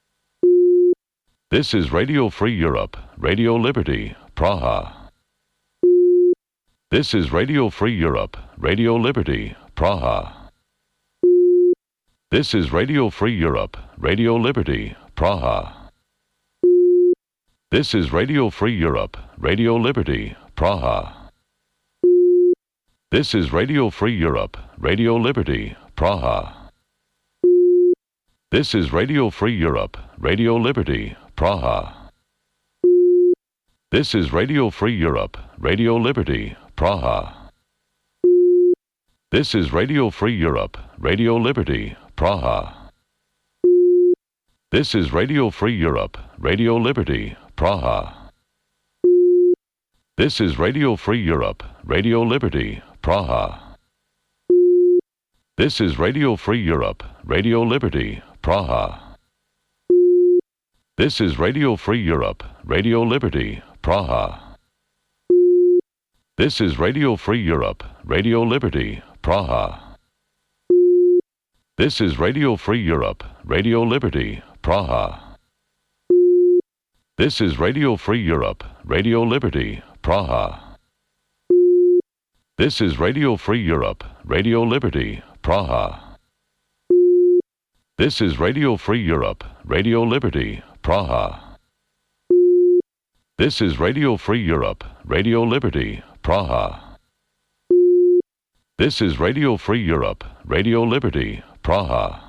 This is Radio Free Europe, Radio Liberty, Praha. This is Radio Free Europe, Radio Liberty, Praha. This is Radio Free Europe, Radio Liberty, Praha. This is Radio Free Europe, Radio Liberty, Praha. This is Radio Free Europe, Radio Liberty, Praha. This is Radio Free Europe, Radio Liberty, Praha. This is Radio Free Europe, Radio Liberty, Praha. This is Radio Free Europe, Radio Liberty, Praha. This is Radio Free Europe, Radio Liberty, Praha. This is Radio Free Europe, Radio Liberty, Praha. This is Radio Free Europe, Radio Liberty, Praha. This is Radio Free Europe, Radio Liberty, Praha. This is Radio Free Europe, Radio Liberty, Praha. This is Radio Free Europe, Radio Liberty, Praha. This is Radio Free Europe, Radio Liberty, Praha. This is Radio Free Europe, Radio Liberty, Praha. This is Radio Free Europe, Radio Liberty, Praha. This is Radio Free Europe, Radio Liberty, Praha. This is Radio Free Europe, Radio Liberty, Praha.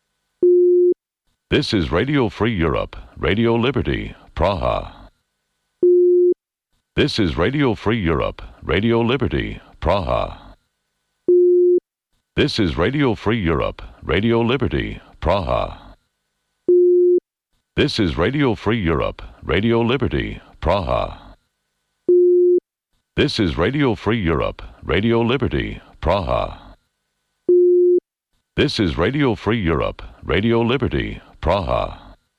This is Radio Free Europe, Radio Liberty, Praha. This is Radio Free Europe, Radio Liberty, Praha. This is Radio Free Europe, Radio Liberty, Praha. This is Radio Free Europe, Radio Liberty, Praha. This is Radio Free Europe, Radio Liberty, Praha. This is Radio Free Europe, Radio Liberty, Praha.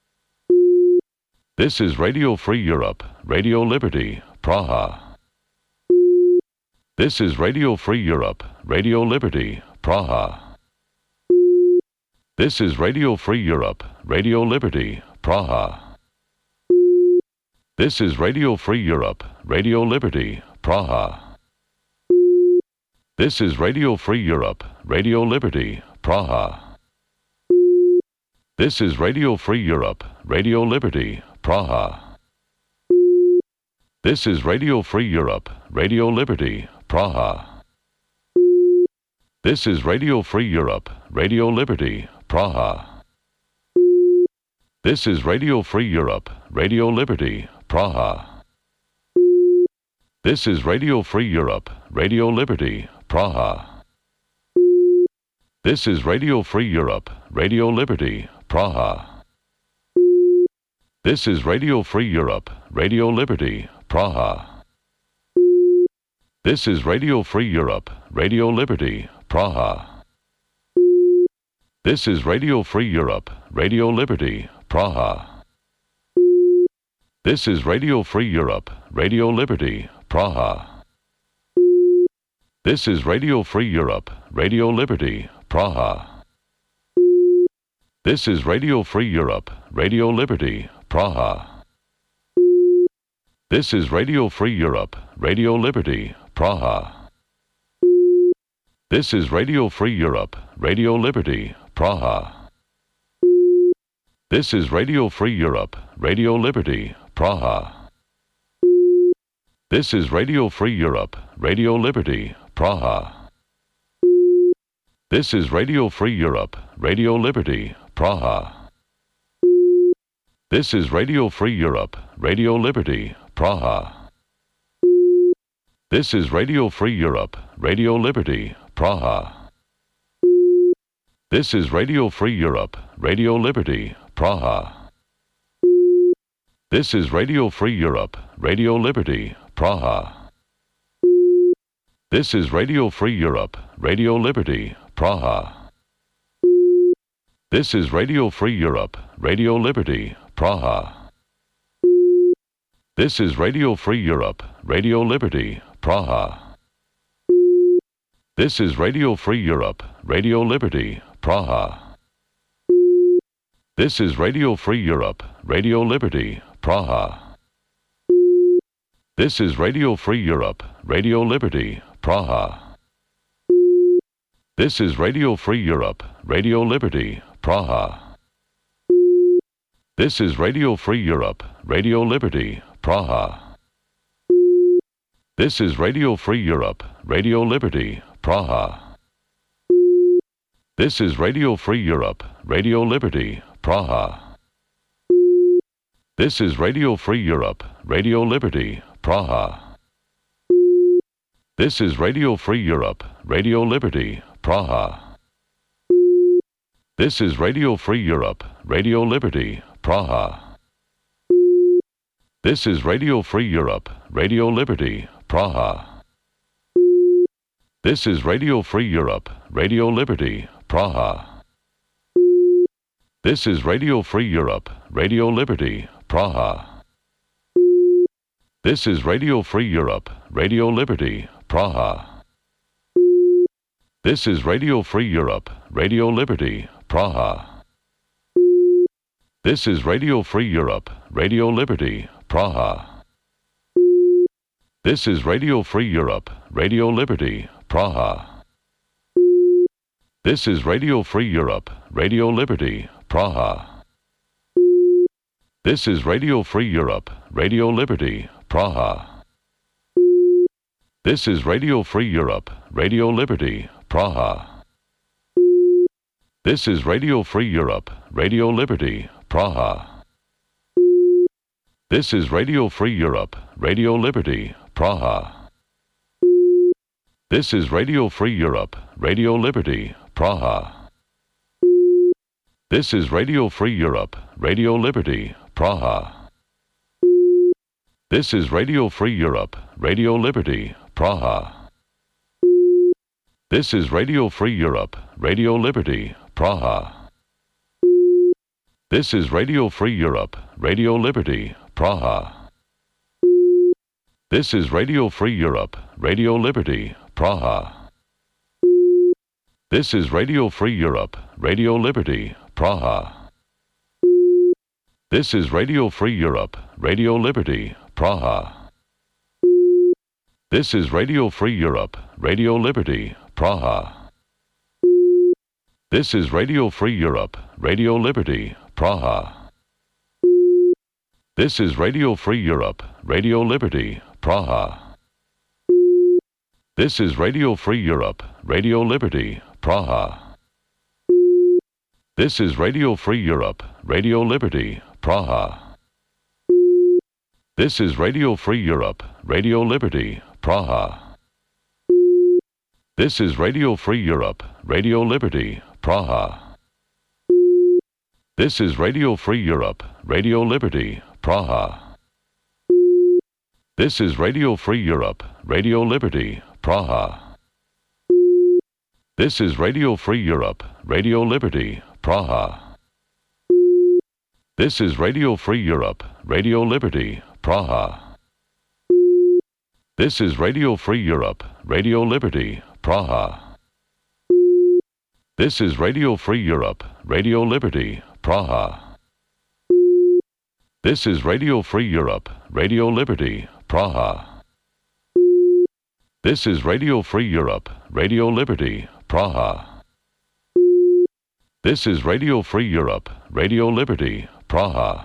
This is Radio Free Europe, Radio Liberty, Praha. This is Radio Free Europe, Radio Liberty, Praha. This is Radio Free Europe, Radio Liberty, Praha. This is Radio Free Europe, Radio Liberty, Praha. This is Radio Free Europe, Radio Liberty, Praha. This is Radio Free Europe, Radio Liberty, Praha. This is Radio Free Europe, Radio Liberty, Praha. This is Radio Free Europe, Radio Liberty, Praha. This is Radio Free Europe, Radio Liberty, Praha. This is Radio Free Europe, Radio Liberty, Praha. This is Radio Free Europe, Radio Liberty, Praha. This is Radio Free Europe, Radio Liberty, Praha. This is Radio Free Europe, Radio Liberty, Praha. This is Radio Free Europe, Radio Liberty, Praha. This is Radio Free Europe, Radio Liberty, Praha. This is Radio Free Europe, Radio Liberty, Praha. This is Radio Free Europe, Radio Liberty, Praha. This is Radio Free Europe, Radio Liberty, Praha. This is Radio Free Europe, Radio Liberty, Praha. This is Radio Free Europe, Radio Liberty, Praha. This is Radio Free Europe, Radio Liberty, Praha. This is Radio Free Europe, Radio Liberty, Praha. This is Radio Free Europe, Radio Liberty, Praha. This is Radio Free Europe, Radio Liberty, Praha. This is Radio Free Europe, Radio Liberty, Praha. This is Radio Free Europe, Radio Liberty, Praha. This is Radio Free Europe, Radio Liberty, Praha. This is Radio Free Europe, Radio Liberty, Praha. This is Radio Free Europe, Radio Liberty, Praha. This is Radio Free Europe, Radio Liberty, Praha. This is Radio Free Europe, Radio Liberty, Praha. This is Radio Free Europe, Radio Liberty, Praha. This is Radio Free Europe, Radio Liberty, Praha. This is Radio Free Europe, Radio Liberty, Praha. This is Radio Free Europe, Radio Liberty, Praha. This is Radio Free Europe, Radio Liberty, Praha. This is Radio Free Europe, Radio Liberty, Praha. This is Radio Free Europe, Radio Liberty, Praha. This is Radio Free Europe, Radio Liberty, Praha. This is Radio Free Europe, Radio Liberty, Praha. This is Radio Free Europe, Radio Liberty, Praha. This is Radio Free Europe, Radio Liberty, Praha. This is Radio Free Europe, Radio Liberty, Praha. This is Radio Free Europe, Radio Liberty, Praha. This is Radio Free Europe, Radio Liberty, Praha. This is Radio Free Europe, Radio Liberty, Praha. This is Radio Free Europe, Radio Liberty, Praha. This is Radio Free Europe, Radio Liberty, Praha. This is Radio Free Europe, Radio Liberty, Praha. This is Radio Free Europe, Radio Liberty, Praha. This is Radio Free Europe, Radio Liberty, Praha. This is Radio Free Europe, Radio Liberty, Praha. This is Radio Free Europe, Radio Liberty, Praha. This is Radio Free Europe, Radio Liberty, Praha. This is Radio Free Europe, Radio Liberty, Praha. This is Radio Free Europe, Radio Liberty, Praha. This is Radio Free Europe, Radio Liberty, Praha. This is Radio Free Europe, Radio Liberty, Praha. This is Radio Free Europe, Radio Liberty, Praha. This is Radio Free Europe, Radio Liberty, Praha. This is Radio Free Europe, Radio Liberty, Praha. This is Radio Free Europe, Radio Liberty, Praha. This is Radio Free Europe, Radio Liberty, Praha. This is Radio Free Europe, Radio Liberty, Praha. This is Radio Free Europe, Radio Liberty, Praha. This is Radio Free Europe, Radio Liberty, Praha. This is Radio Free Europe, Radio Liberty, Praha. This is Radio Free Europe, Radio Liberty, Praha. This is Radio Free Europe, Radio Liberty, Praha. This is Radio Free Europe, Radio Liberty, Praha. This is Radio Free Europe, Radio Liberty, Praha. This is Radio Free Europe, Radio Liberty, Praha. This is Radio Free Europe, Radio Liberty, Praha. This is Radio Free Europe, Radio Liberty, Praha. This is Radio Free Europe, Radio Liberty, Praha.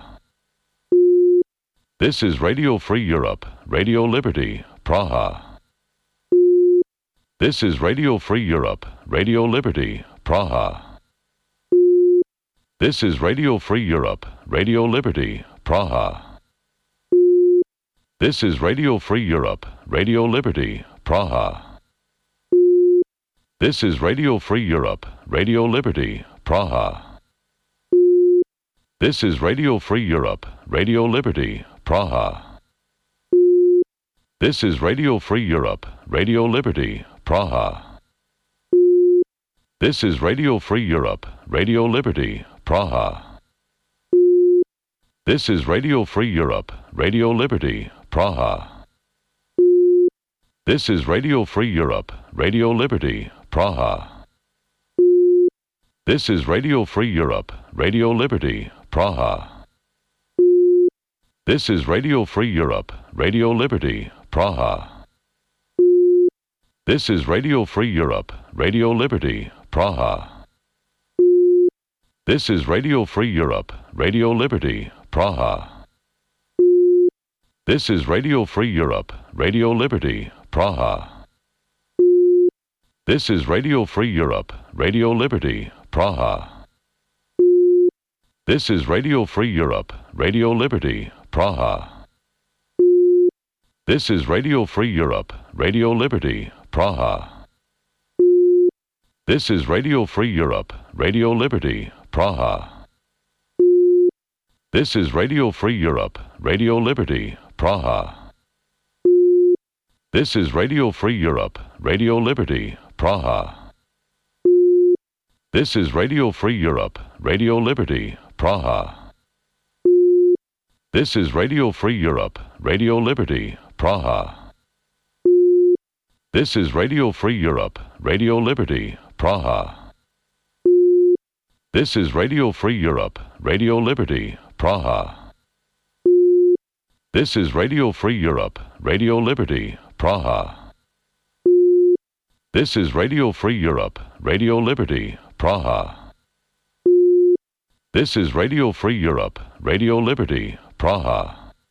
This is Radio Free Europe, Radio Liberty, Praha. This is Radio Free Europe, Radio Liberty, Praha. This is Radio Free Europe, Radio Liberty, Praha. This is Radio Free Europe, Radio Liberty, Praha. This is Radio Free Europe, Radio Liberty, Praha. This is Radio Free Europe, Radio Liberty, Praha. This is Radio Free Europe, Radio Liberty, Praha. This is Radio Free Europe, Radio Liberty, Praha. This is Radio Free Europe, Radio Liberty, Praha. This is Radio Free Europe, Radio Liberty, Praha. This is Radio Free Europe, Radio Liberty, Praha. This is Radio Free Europe, Radio Liberty, Praha. This is Radio Free Europe, Radio Liberty, Praha. This is Radio Free Europe, Radio Liberty, Praha. This is Radio Free Europe, Radio Liberty, Praha. This is Radio Free Europe, Radio Liberty, Praha. This is Radio Free Europe, Radio Liberty, Praha. This is Radio Free Europe, Radio Liberty, Praha. This is Radio Free Europe, Radio Liberty, Praha. This is Radio Free Europe, Radio Liberty, Praha. This is Radio Free Europe, Radio Liberty, Praha. This is Radio Free Europe, Radio Liberty, Praha. This is Radio Free Europe, Radio Liberty, Praha. This is Radio Free Europe, Radio Liberty, Praha. This is Radio Free Europe, Radio Liberty, Praha. This is Radio Free Europe, Radio Liberty, Praha. This is Radio Free Europe, Radio Liberty, Praha. This is Radio Free Europe, Radio Liberty, Praha.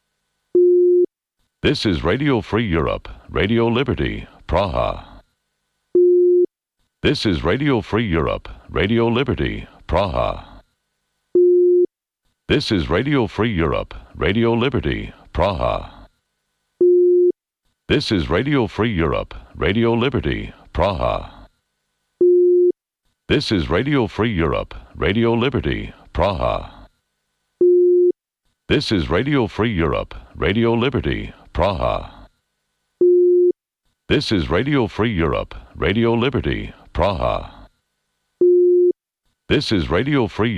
This is Radio Free Europe, Radio Liberty, Praha. This is Radio Free Europe, Radio Liberty, Praha. This is Radio Free Europe, Radio Liberty, Praha. This is Radio Free Europe, Radio Liberty, Praha. This is Radio Free Europe, Radio Liberty, Praha. This is Radio Free Europe, Radio Liberty, Praha. This is Radio Free Europe, Radio Liberty, Praha. This is Radio Free